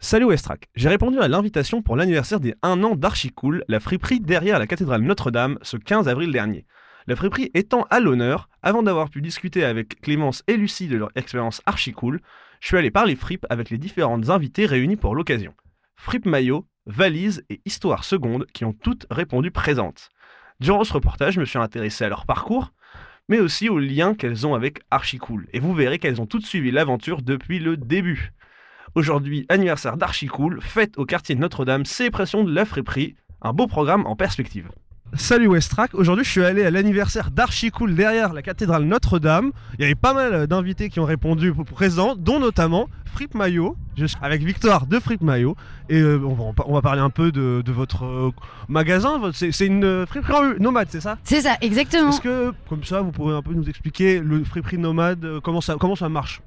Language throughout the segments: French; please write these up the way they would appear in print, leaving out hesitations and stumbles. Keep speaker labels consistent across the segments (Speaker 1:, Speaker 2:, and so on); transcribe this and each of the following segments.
Speaker 1: Salut Westrack, j'ai répondu à l'invitation pour l'anniversaire des 1 an d'Archicool, la friperie derrière la cathédrale Notre-Dame, ce 15 avril dernier. La friperie étant à l'honneur, avant d'avoir pu discuter avec Clémence et Lucie de leur expérience Archicool, je suis allé parler fripe avec les différentes invités réunis pour l'occasion. Fripe maillot, valise et histoire seconde qui ont toutes répondu présentes. Durant ce reportage, je me suis intéressé à leur parcours, mais aussi aux liens qu'elles ont avec Archicool, et vous verrez qu'elles ont toutes suivi l'aventure depuis le début. Aujourd'hui, anniversaire d'Archicool, fête au quartier de Notre-Dame, célébration de la friperie, un beau programme en perspective. Salut Westrack, aujourd'hui je suis allé à l'anniversaire d'Archicool derrière la cathédrale Notre-Dame. Il y avait pas mal d'invités qui ont répondu présents, dont notamment Fripe Maillot. Je suis avec Victoire de Fripe Maillot et on va parler un peu de votre magasin. C'est une friperie nomade, c'est ça?
Speaker 2: C'est ça, exactement.
Speaker 1: Est-ce que, comme ça, vous pourrez un peu nous expliquer le friperie nomade, comment ça marche?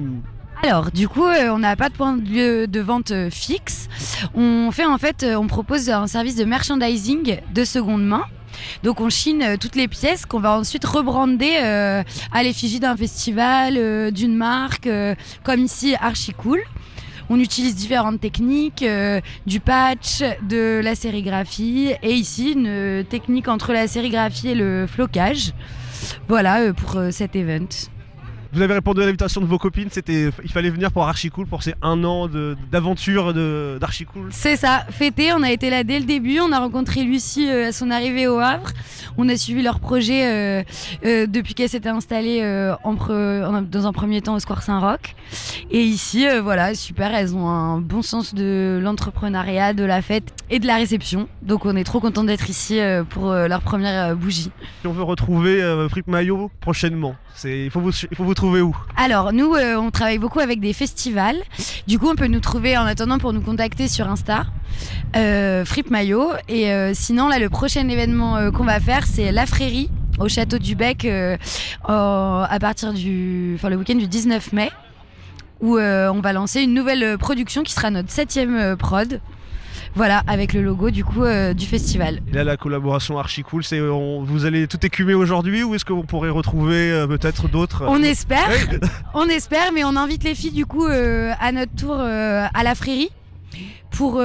Speaker 2: Alors, du coup, on n'a pas de point de lieu de vente fixe. On propose un service de merchandising de seconde main. Donc, on chine toutes les pièces qu'on va ensuite rebrander à l'effigie d'un festival, d'une marque, comme ici Archicool. On utilise différentes techniques, du patch, de la sérigraphie et ici une technique entre la sérigraphie et le flocage. Voilà pour cet event.
Speaker 1: Vous avez répondu à l'invitation de vos copines, il fallait venir pour Archicool, pour ces 1 an d'aventure d'Archicool.
Speaker 2: C'est ça, fêté, on a été là dès le début, on a rencontré Lucie à son arrivée au Havre, on a suivi leur projet depuis qu'elle s'était installée dans un premier temps au Square Saint-Roch. Et ici, voilà, super, elles ont un bon sens de l'entrepreneuriat, de la fête et de la réception. Donc on est trop contents d'être ici pour leur première bougie.
Speaker 1: Si on veut retrouver Fripe Maillot prochainement, il faut vous trouver où?
Speaker 2: Alors nous on travaille beaucoup avec des festivals. Du coup on peut nous trouver en attendant pour nous contacter sur Insta Fripe Maillot. Et sinon là le prochain événement qu'on va faire c'est la Frérie au Château du Bec à partir le week-end du 19 mai où on va lancer une nouvelle production qui sera notre 7e prod. Voilà, avec le logo du coup du festival.
Speaker 1: Et là, la collaboration Archicool, vous allez tout écumer aujourd'hui ou est-ce qu'on pourrait retrouver peut-être d'autres?
Speaker 2: On espère, on espère, mais on invite les filles du coup à notre tour à la Frérie pour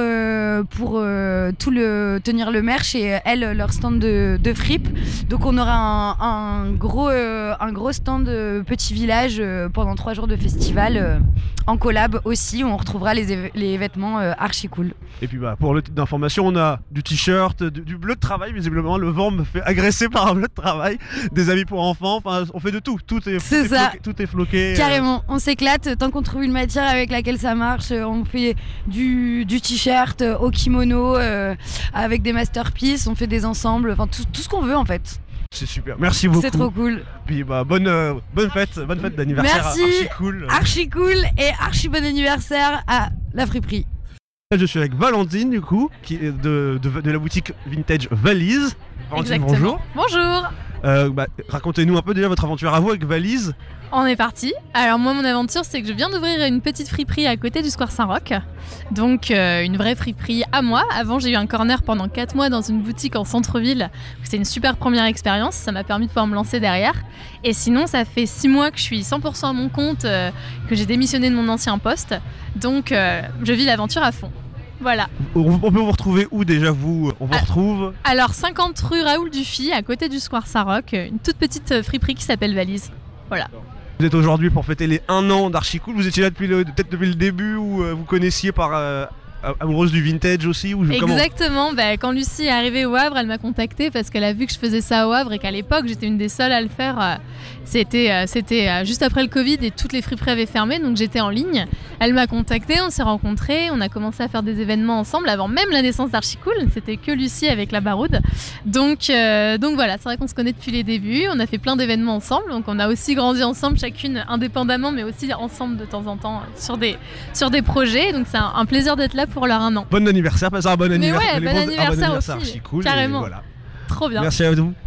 Speaker 2: tenir le merch et elles leur stand de fripe. Donc on aura un gros stand petit village pendant 3 jours de festival en collab aussi où on retrouvera les vêtements Archicool.
Speaker 1: Et puis pour le titre d'information, on a du t-shirt, du bleu de travail, visiblement le vent me fait agresser par un bleu de travail, des habits pour enfants, enfin on fait de tout, tout est floqué.
Speaker 2: Carrément, on s'éclate tant qu'on trouve une matière avec laquelle ça marche, on fait du t-shirt au kimono avec des masterpieces, on fait des ensembles, enfin tout ce qu'on veut en fait.
Speaker 1: C'est super, merci beaucoup.
Speaker 2: C'est trop cool.
Speaker 1: Puis bonne fête d'anniversaire.
Speaker 2: Merci. Archicool et archi bon anniversaire à la friperie.
Speaker 1: Je suis avec Valentine du coup, qui est de la boutique vintage Valise. Valentine,
Speaker 3: exactement.
Speaker 1: Bonjour. Racontez-nous un peu déjà votre aventure à vous avec Valise.
Speaker 3: On est parti. Alors moi mon aventure c'est que je viens d'ouvrir une petite friperie à côté du Square Saint-Roch. Donc une vraie friperie à moi. Avant j'ai eu un corner pendant 4 mois dans une boutique en centre-ville. C'était une super première expérience, ça m'a permis de pouvoir me lancer derrière. Et sinon ça fait 6 mois que je suis 100% à mon compte, que j'ai démissionné de mon ancien poste. Donc je vis l'aventure à fond. Voilà.
Speaker 1: On peut vous retrouver où déjà vous? On vous retrouve
Speaker 3: Alors 50 rue Raoul Dufy à côté du Square Saint-Roch, une toute petite friperie qui s'appelle Valise. Voilà.
Speaker 1: Vous êtes aujourd'hui pour fêter les 1 an d'Archicool. Vous étiez là peut-être depuis le début ou vous connaissiez amoureuse du vintage aussi ou
Speaker 3: Exactement, quand Lucie est arrivée au Havre, elle m'a contactée parce qu'elle a vu que je faisais ça au Havre et qu'à l'époque j'étais une des seules à le faire. C'était juste après le Covid et toutes les friperies avaient fermé, donc j'étais en ligne. Elle m'a contactée, on s'est rencontrés, on a commencé à faire des événements ensemble avant même la naissance d'Archicool. C'était que Lucie avec la Baroude. Donc voilà, c'est vrai qu'on se connaît depuis les débuts, on a fait plein d'événements ensemble, donc on a aussi grandi ensemble, chacune indépendamment mais aussi ensemble de temps en temps sur des projets. Donc c'est un plaisir d'être là pour leur 1 an.
Speaker 1: Bon anniversaire, passez un bon anniversaire.
Speaker 3: Mais ouais, bon anniversaire aussi.
Speaker 1: Archicool,
Speaker 3: carrément.
Speaker 1: Voilà.
Speaker 3: Trop bien.
Speaker 1: Merci à vous.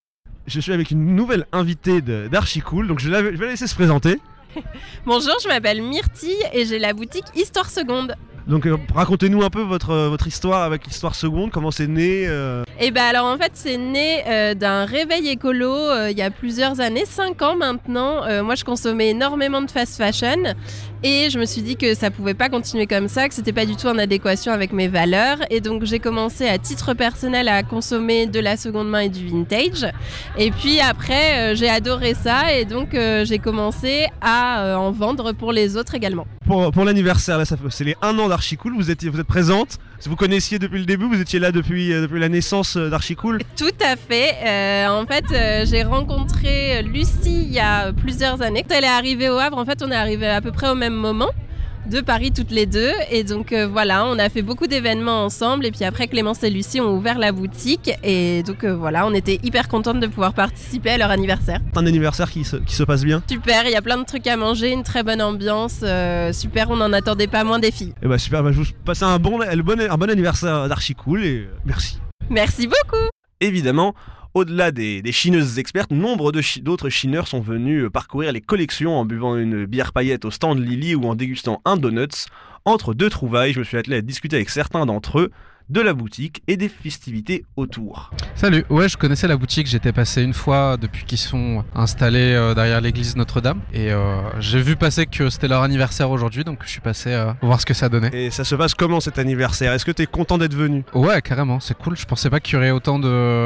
Speaker 1: Je suis avec une nouvelle invitée d'Archicool, donc je vais la laisser se présenter.
Speaker 4: Bonjour, je m'appelle Myrtille et j'ai la boutique Histoire Seconde.
Speaker 1: Donc racontez-nous un peu votre histoire avec Histoire Seconde, comment c'est né
Speaker 4: Et ben alors en fait c'est né d'un réveil écolo il y a plusieurs années, 5 ans maintenant. Moi je consommais énormément de fast fashion et je me suis dit que ça pouvait pas continuer comme ça, que c'était pas du tout en adéquation avec mes valeurs, et donc j'ai commencé à titre personnel à consommer de la seconde main et du vintage, et puis après j'ai adoré ça et donc j'ai commencé à en vendre pour les autres également.
Speaker 1: Pour l'anniversaire, là, c'est les 1 an d'Archicool, vous êtes présente, vous connaissiez depuis le début, vous étiez là depuis la naissance d'Archicool.
Speaker 4: Tout à fait, en fait j'ai rencontré Lucie il y a plusieurs années. Quand elle est arrivée au Havre, en fait on est arrivés à peu près au même moment, de Paris toutes les deux, et donc voilà, on a fait beaucoup d'événements ensemble, et puis après Clémence et Lucie ont ouvert la boutique, et donc voilà, on était hyper contentes de pouvoir participer à leur anniversaire.
Speaker 1: Un anniversaire qui se passe bien.
Speaker 4: Super, il y a plein de trucs à manger, une très bonne ambiance, super, on n'en attendait pas moins des filles.
Speaker 1: Et bah super, je vous passe un bon anniversaire d'Archicool et merci.
Speaker 4: Merci beaucoup.
Speaker 1: Évidemment, au-delà des chineuses expertes, nombre d'autres chineurs sont venus parcourir les collections en buvant une bière paillette au stand Lily ou en dégustant un donuts. Entre deux trouvailles, je me suis attelé à discuter avec certains d'entre eux de la boutique et des festivités autour.
Speaker 5: Salut, ouais, je connaissais la boutique, j'étais passé une fois depuis qu'ils sont installés derrière l'église Notre-Dame, et j'ai vu passer que c'était leur anniversaire aujourd'hui, donc je suis passé voir ce que ça donnait.
Speaker 1: Et ça se passe comment cet anniversaire? Est-ce que t'es content d'être venu?
Speaker 5: Ouais, carrément, c'est cool, je pensais pas qu'il y aurait autant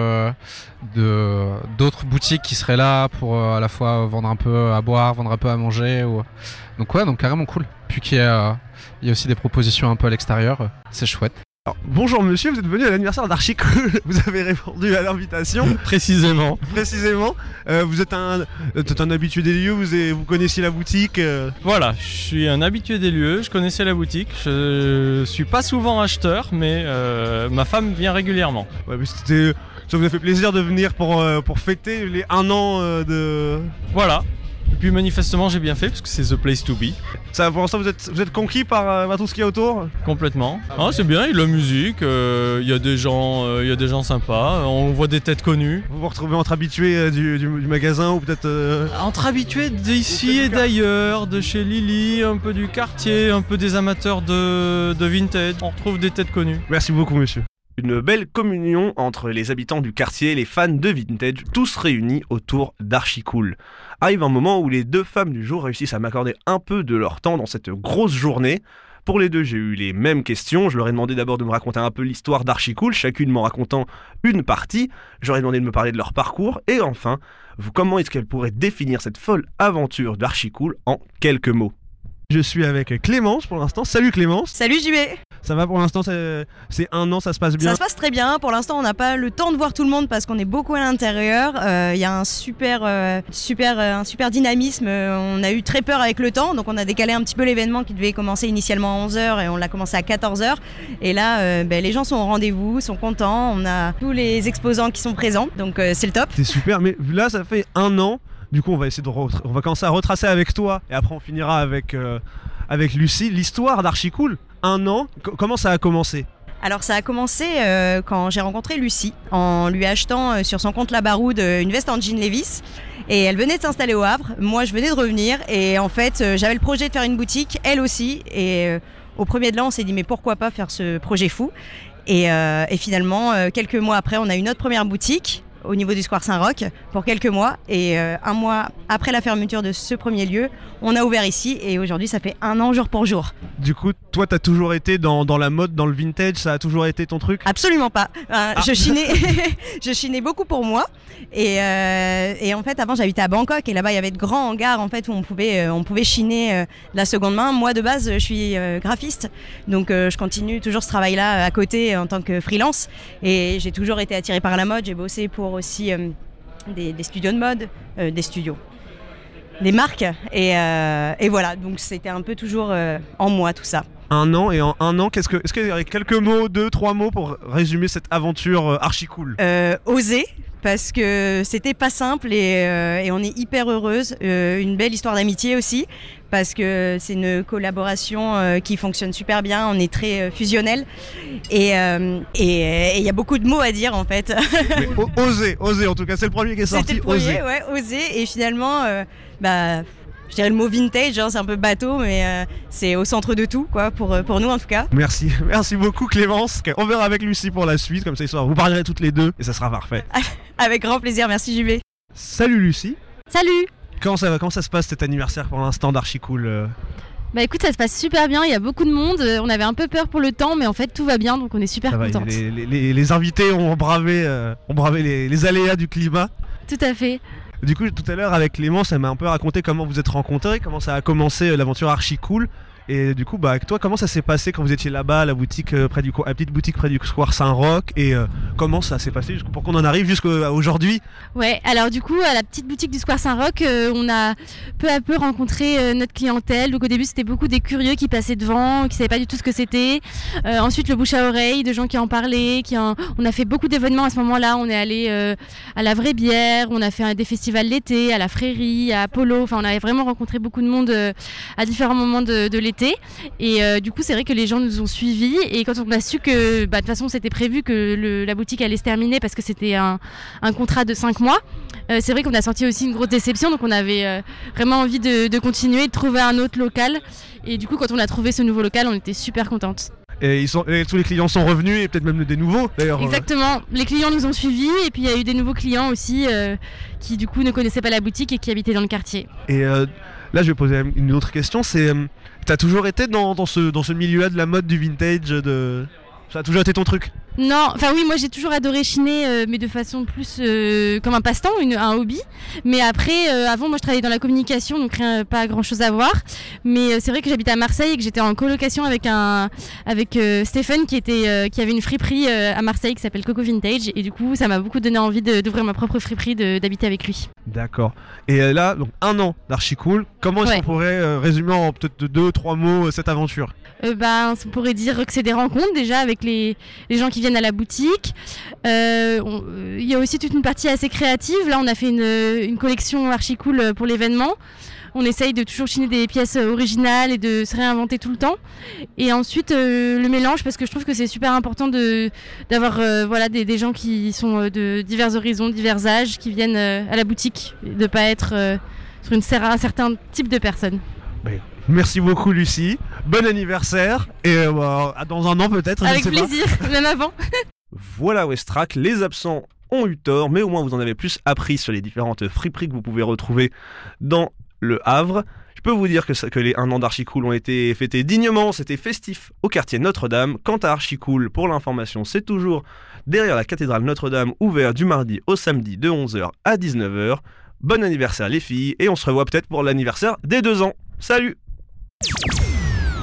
Speaker 5: d'autres boutiques qui seraient là pour à la fois vendre un peu à boire, vendre un peu à manger, donc ouais, donc carrément cool. Puis qu'il y a aussi des propositions un peu à l'extérieur, c'est chouette.
Speaker 1: Alors, bonjour monsieur, vous êtes venu à l'anniversaire d'Archicool, vous avez répondu à l'invitation.
Speaker 6: Précisément.
Speaker 1: Vous êtes un habitué des lieux, vous connaissiez la boutique.
Speaker 6: Voilà, je suis un habitué des lieux, je connaissais la boutique, je suis pas souvent acheteur, mais ma femme vient régulièrement.
Speaker 1: Ouais, mais ça vous a fait plaisir de venir pour fêter les 1 an de...
Speaker 6: Voilà. Et puis manifestement j'ai bien fait parce que c'est the place to be.
Speaker 1: Ça, pour l'instant vous êtes conquis par tout ce qu'il y a autour?
Speaker 6: Complètement. Ah, c'est bien, il y a de la musique, il y a des gens sympas, on voit des têtes connues.
Speaker 1: Vous vous retrouvez entre habitués du magasin ou peut-être...
Speaker 6: Entre habitués d'ici et d'ailleurs, de chez Lily, un peu du quartier, un peu des amateurs de vintage, on retrouve des têtes connues.
Speaker 1: Merci beaucoup monsieur. Une belle communion entre les habitants du quartier et les fans de vintage, tous réunis autour d'Archicool. Arrive un moment où les deux femmes du jour réussissent à m'accorder un peu de leur temps dans cette grosse journée. Pour les deux, j'ai eu les mêmes questions. Je leur ai demandé d'abord de me raconter un peu l'histoire d'Archicool, chacune m'en racontant une partie. Je leur ai demandé de me parler de leur parcours. Et enfin, comment est-ce qu'elles pourraient définir cette folle aventure d'Archicool en quelques mots? Je suis avec Clémence pour l'instant. Salut Clémence.
Speaker 7: Salut JB.
Speaker 1: Ça va pour l'instant, c'est 1 an, ça se passe bien?
Speaker 7: Ça se passe très bien, pour l'instant on n'a pas le temps de voir tout le monde parce qu'on est beaucoup à l'intérieur, il y a un super dynamisme, on a eu très peur avec le temps, donc on a décalé un petit peu l'événement qui devait commencer initialement à 11h et on l'a commencé à 14h, et là les gens sont au rendez-vous, sont contents, on a tous les exposants qui sont présents, donc c'est le top.
Speaker 1: C'est super, mais là ça fait 1 an. Du coup, on va commencer à retracer avec toi et après on finira avec Lucie l'histoire d'Archicool. 1 an, comment ça a commencé?
Speaker 7: Alors ça a commencé quand j'ai rencontré Lucie en lui achetant sur son compte La Baroude une veste en jean Levi's, et elle venait de s'installer au Havre, moi je venais de revenir, et en fait j'avais le projet de faire une boutique, elle aussi, et au premier de l'an on s'est dit mais pourquoi pas faire ce projet fou, et finalement quelques mois après on a eu notre première boutique au niveau du Square Saint-Roch pour quelques mois, et 1 mois après la fermeture de ce premier lieu, on a ouvert ici, et aujourd'hui ça fait 1 an jour pour jour.
Speaker 1: Du coup, toi t'as toujours été dans la mode, dans le vintage, ça a toujours été ton truc?
Speaker 7: Absolument pas. Je chinais beaucoup pour moi, et en fait avant j'habitais à Bangkok, et là-bas il y avait de grands hangars en fait où on pouvait chiner de la seconde main. Moi de base je suis graphiste, donc je continue toujours ce travail-là à côté en tant que freelance, et j'ai toujours été attirée par la mode. J'ai bossé pour aussi des studios de mode, des marques, et voilà, donc c'était un peu toujours en moi tout ça.
Speaker 1: 1 an, et en 1 an, est-ce qu'il y aurait quelques mots, 2-3 mots pour résumer cette aventure Archicool?
Speaker 7: Oser, parce que c'était pas simple, et on est hyper heureuse. Une belle histoire d'amitié aussi, parce que c'est une collaboration qui fonctionne super bien, on est très fusionnel, et il y a beaucoup de mots à dire en fait.
Speaker 1: Mais oser en tout cas, c'est le premier qui est sorti.
Speaker 7: C'était le premier, ouais, oser, et finalement je dirais le mot vintage, hein, c'est un peu bateau, mais c'est au centre de tout, quoi, pour nous en tout cas.
Speaker 1: Merci beaucoup Clémence. On verra avec Lucie pour la suite, comme ça vous parlerez toutes les deux et ça sera parfait.
Speaker 7: Avec grand plaisir, merci JB.
Speaker 1: Salut Lucie.
Speaker 8: Salut.
Speaker 1: Comment ça va? Comment ça se passe cet anniversaire pour l'instant d'Archicool?
Speaker 8: Bah écoute, ça se passe super bien, il y a beaucoup de monde, on avait un peu peur pour le temps mais en fait tout va bien donc on est super contents.
Speaker 1: Les invités ont bravé les aléas du climat.
Speaker 8: Tout à fait.
Speaker 1: Du coup tout à l'heure avec Clémence, elle m'a un peu raconté comment vous êtes rencontrés, comment ça a commencé l'aventure Archicool. Et du coup, avec toi, comment ça s'est passé quand vous étiez là-bas à la boutique la petite boutique près du Square Saint-Roch, et comment ça s'est passé pour qu'on en arrive jusqu'à aujourd'hui?
Speaker 8: Ouais, alors du coup, à la petite boutique du Square Saint-Roch, on a peu à peu rencontré notre clientèle. Donc au début, c'était beaucoup des curieux qui passaient devant, qui savaient pas du tout ce que c'était. Ensuite, le bouche à oreille, de gens qui en parlaient, on a fait beaucoup d'événements à ce moment-là. On est allé à la Vraie Bière, on a fait des festivals l'été, à la Frérie, à Apollo. Enfin, on a vraiment rencontré beaucoup de monde à différents moments de l'été. Et du coup c'est vrai que les gens nous ont suivis et quand on a su que de toute façon c'était prévu que la boutique allait se terminer parce que c'était un contrat de 5 mois, c'est vrai qu'on a senti aussi une grosse déception, donc on avait vraiment envie de continuer, de trouver un autre local, et du coup quand on a trouvé ce nouveau local on était super contentes.
Speaker 1: Et tous les clients sont revenus, et peut-être même des nouveaux d'ailleurs.
Speaker 8: Exactement, les clients nous ont suivis et puis il y a eu des nouveaux clients aussi qui du coup ne connaissaient pas la boutique et qui habitaient dans le quartier.
Speaker 1: Et là je vais poser une autre question, c'est t'as toujours été dans ce milieu-là de la mode, du vintage, ça a toujours été ton truc?
Speaker 8: Non, enfin oui, moi j'ai toujours adoré chiner, mais de façon plus comme un passe-temps, un hobby. Mais après, avant, moi je travaillais dans la communication, donc pas grand-chose à voir. Mais c'est vrai que j'habitais à Marseille et que j'étais en colocation avec Stéphane qui avait une friperie à Marseille qui s'appelle Coco Vintage. Et du coup, ça m'a beaucoup donné envie d'ouvrir ma propre friperie, d'habiter avec lui.
Speaker 1: D'accord. Et là, donc 1 an d'Archicool, comment est-ce qu'on pourrait résumer en peut-être 2-3 mots cette aventure?
Speaker 8: On pourrait dire que c'est des rencontres déjà avec les gens qui viennent à la boutique. Il y a aussi toute une partie assez créative. Là, on a fait une collection Archicool pour l'événement. On essaye de toujours chiner des pièces originales et de se réinventer tout le temps. Et ensuite, le mélange, parce que je trouve que c'est super important d'avoir des gens qui sont de divers horizons, divers âges, qui viennent à la boutique, et de ne pas être sur un certain type de personnes.
Speaker 1: Merci beaucoup Lucie, bon anniversaire et dans 1 an peut-être.
Speaker 8: Avec plaisir, même avant.
Speaker 1: Voilà Westrack, les absents ont eu tort, mais au moins vous en avez plus appris sur les différentes friperies que vous pouvez retrouver dans le Havre. Je peux vous dire que les 1 an d'Archicool ont été fêtés dignement, c'était festif au quartier Notre-Dame. Quant à Archicool, pour l'information, c'est toujours derrière la cathédrale Notre-Dame, ouvert du mardi au samedi de 11h à 19h. Bon anniversaire les filles, et on se revoit peut-être pour l'anniversaire des 2 ans. Salut!